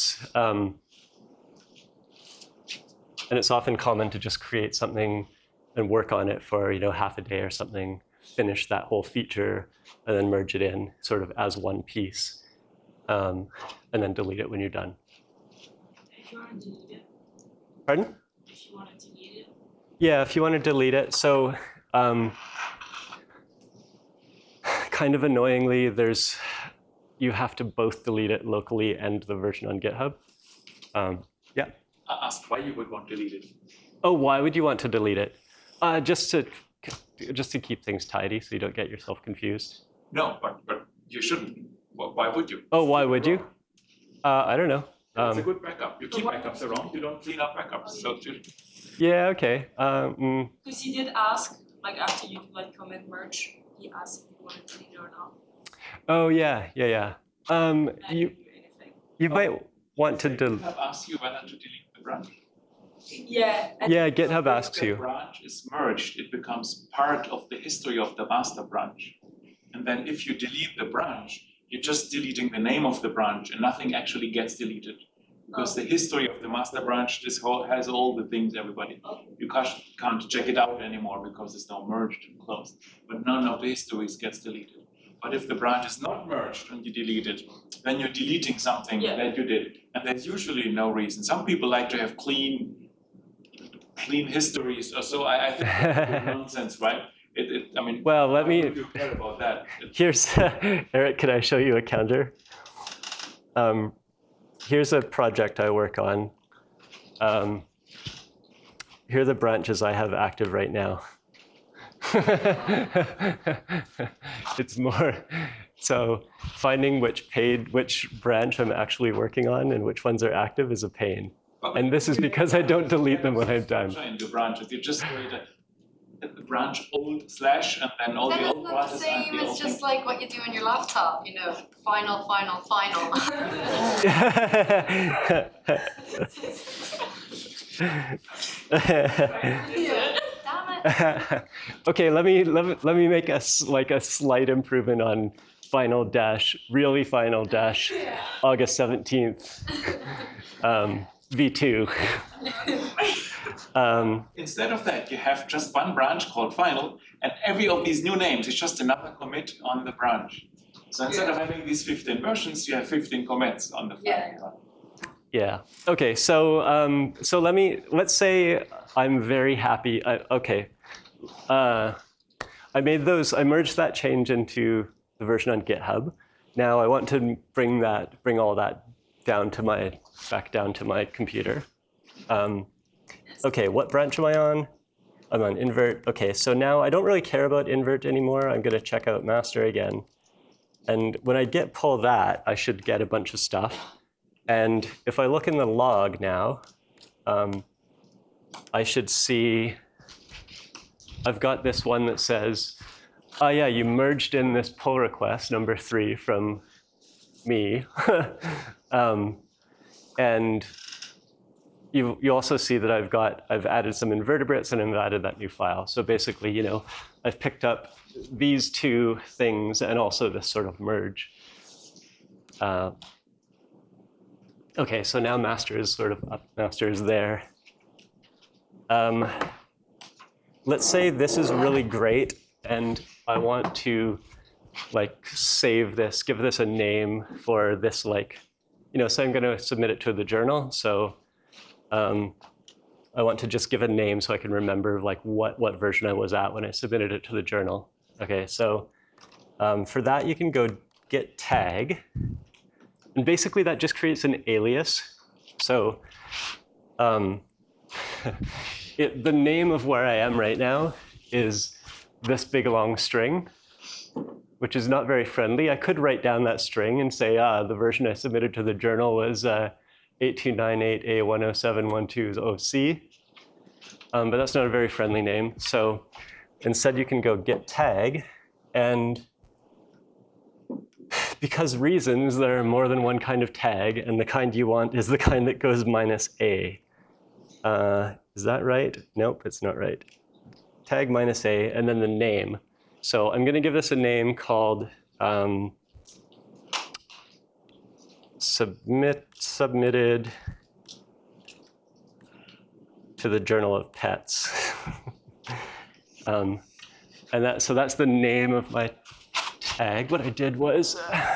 and it's often common to just create something and work on it for half a day or something, finish that whole feature, and then merge it in sort of as one piece, and then delete it when you're done. If you want to delete it. Pardon? If you want to delete it. Yeah, if you want to delete it. So kind of annoyingly, you have to both delete it locally and the version on GitHub. Yeah. Ask why you would want to delete it. Oh, why would you want to delete it? Just to keep things tidy, so you don't get yourself confused. No, but you shouldn't. Why would you? Oh, why would you? I don't know. It's a good backup. You keep backups around. You don't clean up backups. So Yeah. Okay. Because he did ask, like after you commit merge, he asked if you wanted to delete it or not. Oh yeah. I didn't do anything. You might want to GitHub asks you whether to delete the branch. Yeah. Yeah, GitHub asks If the you. branch is merged, it becomes part of the history of the master branch. And then if you delete the branch, you're just deleting the name of the branch and nothing actually gets deleted. Because the history of the master branch has all the things you can't check it out anymore because it's now merged and closed. But none of the histories gets deleted. But if the branch is not merged and you delete it, then you're deleting something that you did. And there's usually no reason. Some people like to have clean histories, so I think that's nonsense, right? Well, let me. Why would you care about that? Here's Eric. Can I show you a counter? Here's a project I work on. Here are the branches I have active right now. It's more so finding which branch I'm actually working on and which ones are active is a pain. And this is because I don't delete them when I'm done. Into branches, you just create a branch old slash and then all the old branches. That's not the same, it's just like what you do on your laptop, final. Okay, let me make a slight improvement on final dash August 17th v2. Instead of that, you have just one branch called final, and every of these new names is just another commit on the branch. So instead of having these 15 versions, you have 15 commits on the final. Yeah. Okay. So let's say I'm very happy. I merged that change into the version on GitHub. Now I want to bring all that back down to my computer. Okay, what branch am I on? I'm on invert. Okay, so now I don't really care about invert anymore. I'm going to check out master again. And when I git pull that, I should get a bunch of stuff. And if I look in the log now, I should see I've got this one that says, oh yeah, you merged in this pull request, number 3 from me. And you also see that I've added some invertebrates and I've added that new file. So basically, I've picked up these 2 things and also this sort of merge. Okay, so now master is sort of up, master is there. Let's say this is really great and I want to save this, give this a name for this so I'm going to submit it to the journal. So I want to just give a name so I can remember what version I was at when I submitted it to the journal. Okay, so for that you can go git tag, and basically that just creates an alias. So the name of where I am right now is this big long string, which is not very friendly. I could write down that string and say, the version I submitted to the journal was 8298A10712 OC. but that's not a very friendly name. So instead you can go get tag, and because reasons, there are more than one kind of tag, and the kind you want is the kind that goes -a. Is that right? Nope, it's not right. Tag -a, and then the name. So I'm going to give this a name called submitted to the Journal of Pets. So that's the name of my tag. What I did was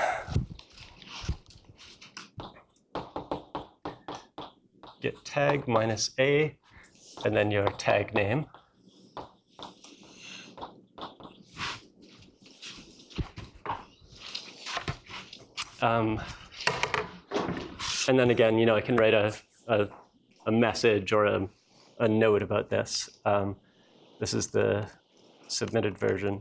get tag -a, and then your tag name. And then again, I can write a message or a note about this. This is the submitted version.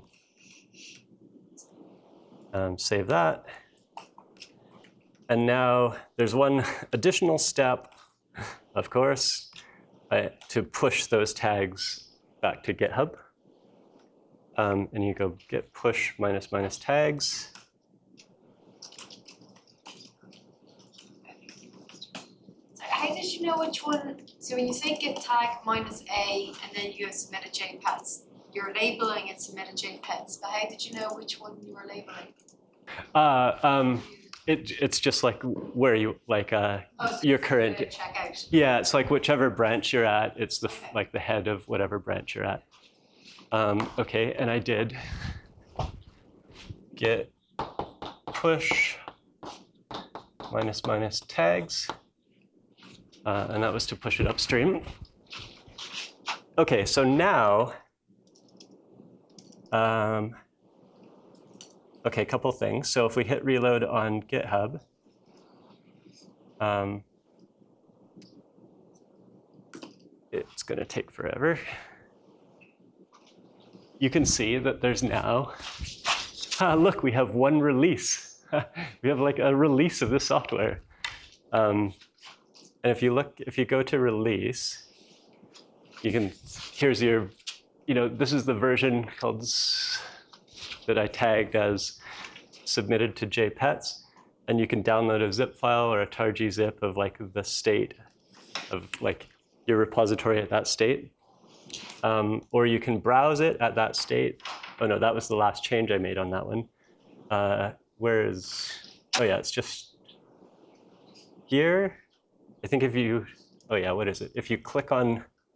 Save that. And now there's one additional step, of course, to push those tags back to GitHub. And you go git push -- tags. How did you know which one? So when you say git tag -a and then you have submitted JPETs, you're labeling it submitted JPETs, but how did you know which one you were labeling? It's just like where you your current. Checkout. Yeah, it's like whichever branch you're at. It's like the head of whatever branch you're at. Okay, and I did git push -- tags. And that was to push it upstream. Okay, so now, okay, a couple things. So if we hit reload on GitHub, it's going to take forever. You can see that there's now, look, we have one release. We have like a release of this software. And if you go to release, here's your, this is the version called, that I tagged as submitted to JPETs. And you can download a zip file or a tar-g zip of like the state of like your repository at that state. Or you can browse it at that state. Oh no, that was the last change I made on that one. Oh yeah, it's just here. I think if you, oh yeah, what is it? If you click on,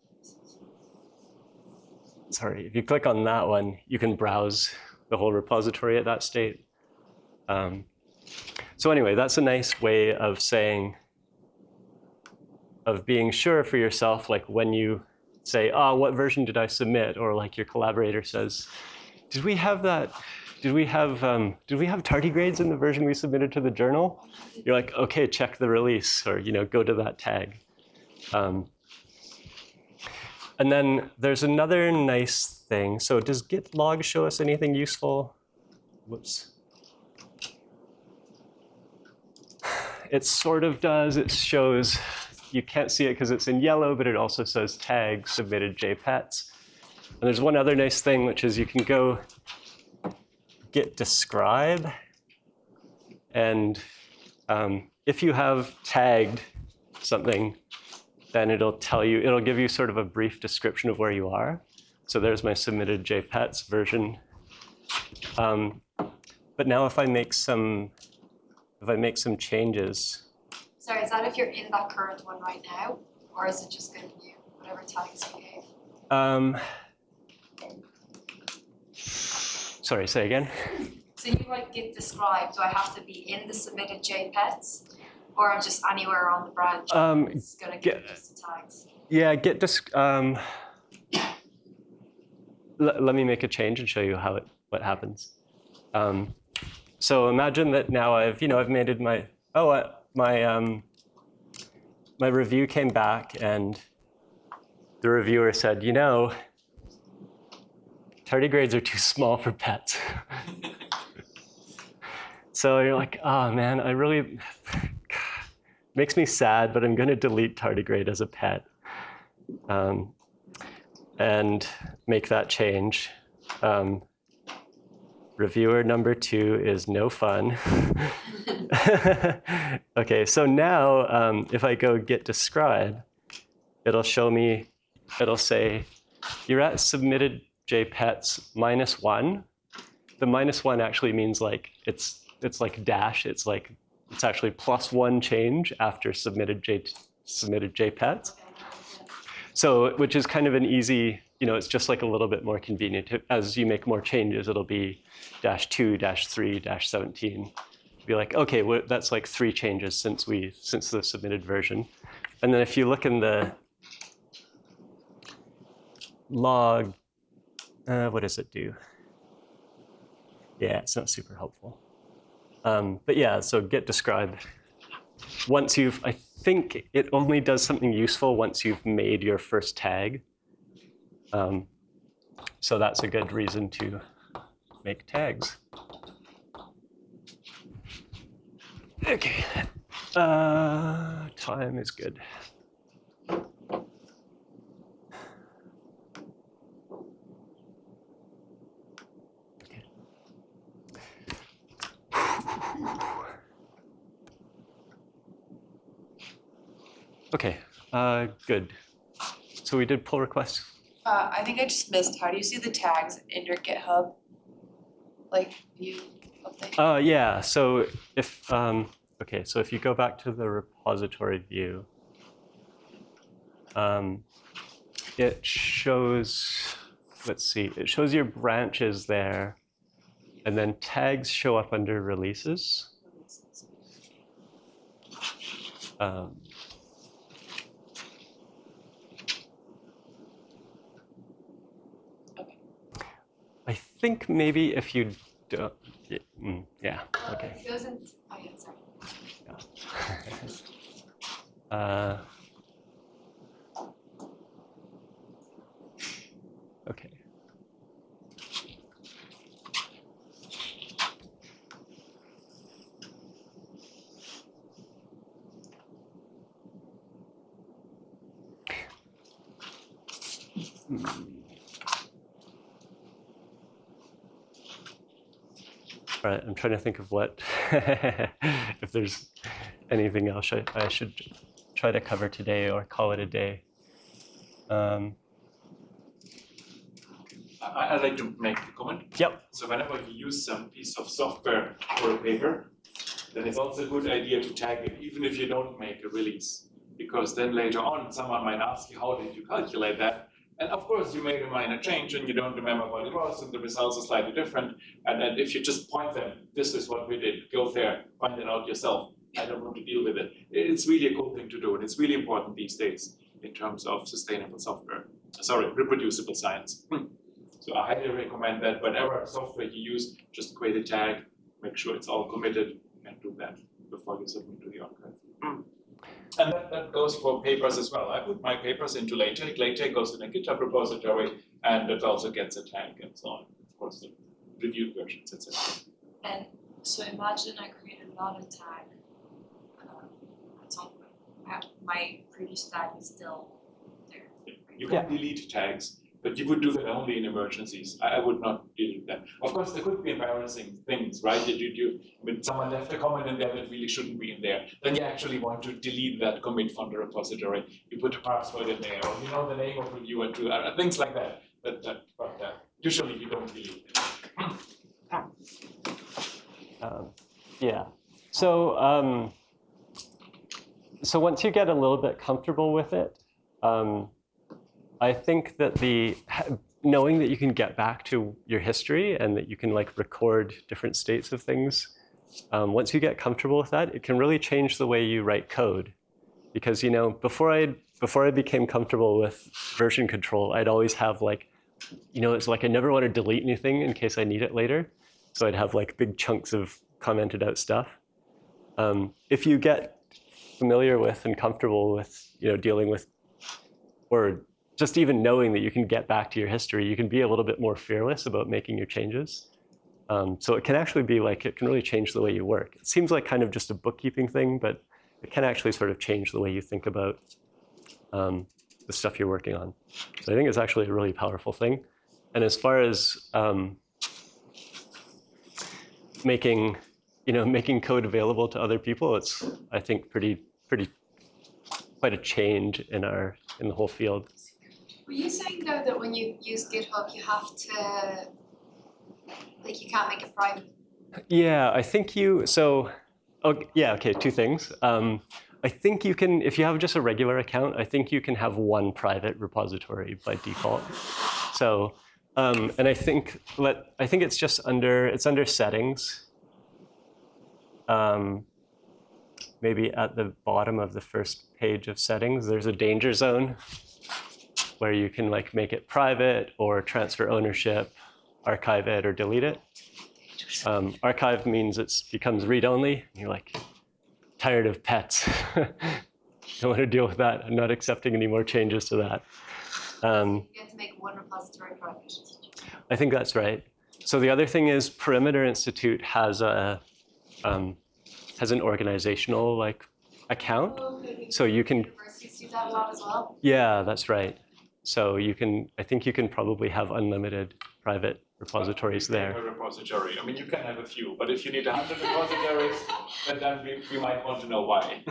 if you click on that one, you can browse the whole repository at that state. So anyway, that's a nice way of saying, of being sure for yourself, like when you say, what version did I submit? Or like your collaborator says, did we have tardigrades in the version we submitted to the journal? You're like, okay, check the release, or go to that tag. And then there's another nice thing. So does git log show us anything useful? Whoops. It sort of does. It shows, you can't see it because it's in yellow, but it also says tag submitted JPETs. And there's one other nice thing, which is you can go git describe, and if you have tagged something, then it'll give you sort of a brief description of where you are. So there's my submitted JPETs version. But now if I make some changes. Sorry, is that if you're in that current one right now, or is it just giving you whatever tags you gave? Sorry, say again. So you write git describe. Do I have to be in the submitted JPETs, or just anywhere on the branch? It's going to give you just the tags. Yeah, let me make a change and show you what happens. So imagine that now I've made it my review came back, and the reviewer said, tardigrades are too small for pets. So you're like, oh man, makes me sad, but I'm going to delete tardigrade as a pet. and make that change. Reviewer number 2 is no fun. Okay, so now if I go git describe, it'll show me, it'll say, you're at submitted JPETs -1. The -1 actually means like, it's like dash, it's actually +1 change after submitted JPETs. So, which is kind of an easy, it's just like a little bit more convenient. As you make more changes, it'll be -2, -3, -17. Be like, okay, well, that's like 3 changes since the submitted version. And then if you look in the log, what does it do? Yeah, it's not super helpful. But yeah, so git describe. Once I think it only does something useful once you've made your first tag. So that's a good reason to make tags. Okay, time is good. Okay, good. So we did pull requests. I think I just missed, how do you see the tags in your GitHub? Like view update? Yeah, so if, okay, so if you go back to the repository view, it shows, let's see, it shows your branches there, and then tags show up under releases. I think maybe if you do, yeah, okay. It goes in, oh yeah, sorry. Okay. All right, I'm trying to think of what, if there's anything else I should try to cover today or call it a day. I'd like to make a comment. Yep. So whenever you use some piece of software for a paper, then it's also a good idea to tag it, even if you don't make a release. Because then later on, someone might ask you, how did you calculate that? And of course, you made a minor change and you don't remember what it was, and the results are slightly different. And then if you just point them, this is what we did, go there, find it out yourself. I don't want to deal with it. It's really a cool thing to do, and it's really important these days in terms of sustainable software. Sorry, reproducible science. So I highly recommend that whatever software you use, just create a tag, make sure it's all committed, and do that before you submit to the archive. And that goes for papers as well. I put my papers into LaTeX. LaTeX goes in a GitHub repository, and it also gets a tag and so on. Of course, the reviewed versions, etc. And so imagine I create another tag at some point. My previous tag is still there. You can delete tags, but you would do that only in emergencies. I would not delete that. Of course, there could be embarrassing things, right? When someone left a comment in there that really shouldn't be in there, then you actually want to delete that commit from the repository. You put a password in there, or you know the name of reviewer too, things like that. But usually you don't delete it. Yeah. So once you get a little bit comfortable with it, I think that knowing that you can get back to your history and that you can like record different states of things, once you get comfortable with that, it can really change the way you write code. Because before I became comfortable with version control, I'd always have it's like I never want to delete anything in case I need it later. So I'd have like big chunks of commented out stuff. If you get familiar with and comfortable with dealing with, or just even knowing that you can get back to your history, you can be a little bit more fearless about making your changes. So it can actually be it can really change the way you work. It seems like kind of just a bookkeeping thing, but it can actually sort of change the way you think about the stuff you're working on. So I think it's actually a really powerful thing. And as far as making code available to other people, it's, I think, quite a change in the whole field. Were you saying though that when you use GitHub, you have to, like, you can't make it private? Yeah, I think okay, two things. I think you can, if you have just a regular account, I think you can have one private repository by default. So, and I think it's just under settings. Maybe at the bottom of the first page of settings, there's a danger zone where you can like make it private or transfer ownership, archive it or delete it. Archive means it becomes read-only. You're like, tired of pets. Don't want to deal with that. I'm not accepting any more changes to that. You get to make one repository private. I think that's right. So the other thing is Perimeter Institute has an organizational like account. So you can. Universities do that a lot as well. Yeah, that's right. So I think you can probably have unlimited private repositories there. A repository. I mean, you can have a few, but if you need 100 repositories, then we might want to know why.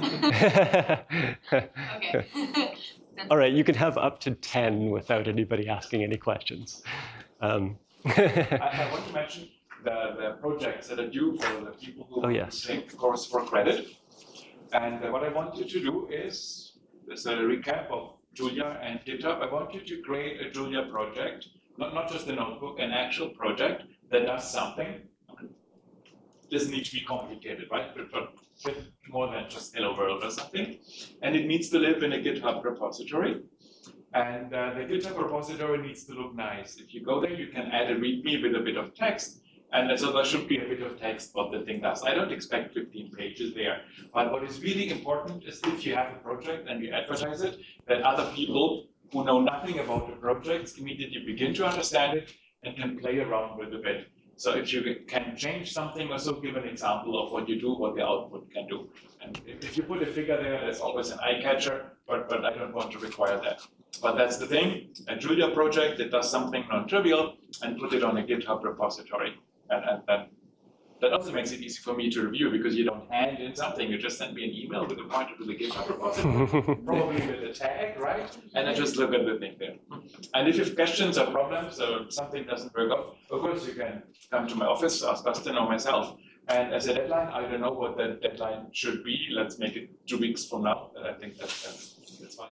Okay. All right, you can have up to 10 without anybody asking any questions. I want to mention the projects that are due for the people who take the course for credit. And what I want you to do is, there's a recap of Julia and GitHub. I want you to create a Julia project, not just a notebook, an actual project that does something. Doesn't need to be complicated, right? But more than just hello world or something. And it needs to live in a GitHub repository. And the GitHub repository needs to look nice. If you go there, you can add a README with a bit of text. And so there should be a bit of text what the thing does. I don't expect 15 pages there. But what is really important is if you have a project and you advertise it, that other people who know nothing about the projects immediately begin to understand it and can play around with it a bit. So if you can change something, also give an example of what you do, what the output can do. And if you put a figure there, that's always an eye catcher, but I don't want to require that. But that's the thing, a Julia project that does something non-trivial and put it on a GitHub repository. And that also makes it easy for me to review because you don't hand in something, you just send me an email with a pointer to the GitHub repository, probably with a tag, right? And I just look at the thing there. And if you have questions or problems or something doesn't work out, of course you can come to my office, ask Dustin or myself. And as a deadline, I don't know what that deadline should be. Let's make it 2 weeks from now. I think that's fine.